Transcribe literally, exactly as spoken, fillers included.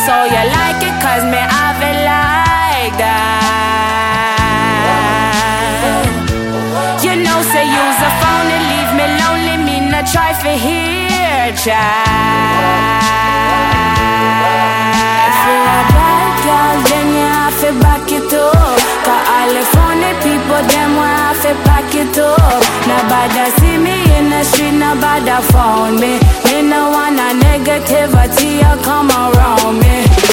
So you like it cause me have it like that. You know say use a phone and leave me lonely, me not try for here, child. If you're a bad girl then you have to back it up, cause all the funny people them will have to back it up. Nobody see me in the street, nobody found me. Me no want a negativity or come around me.